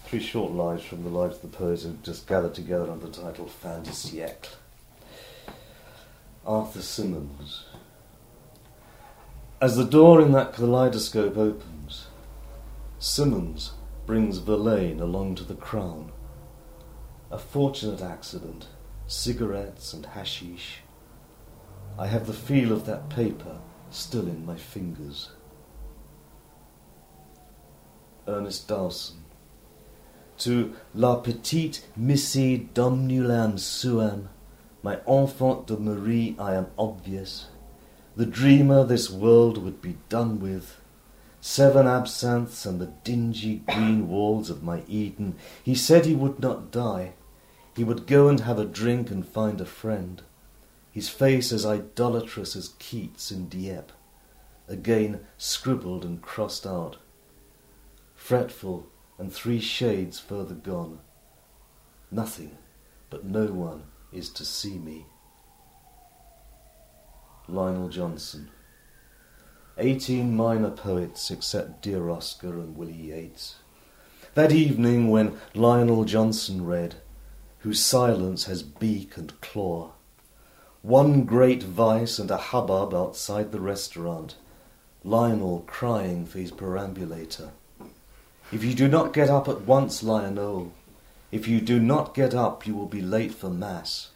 Three short lives from the lives of the poets who just gathered together under the title Fin de siècle. Arthur Symons. As the door in that kaleidoscope opens, Symons brings Verlaine along to the Crown. A fortunate accident, cigarettes and hashish. I have the feel of that paper still in my fingers. Ernest Dowson. To la petite Missy Domnulam Suam, my enfant de Marie, I am obvious. The dreamer this world would be done with. 7 absinthes and the dingy green walls of my Eden. He said he would not die. He would go and have a drink and find a friend. His face as idolatrous as Keats in Dieppe, again scribbled and crossed out. Fretful and 3 shades further gone. Nothing, but no one is to see me. Lionel Johnson. 18 minor poets except Dear Oscar and Willie Yeats. That evening when Lionel Johnson read, whose silence has beak and claw. One great vice and a hubbub outside the restaurant. Lionel crying for his perambulator. If you do not get up at once, Lionel, if you do not get up, you will be late for Mass.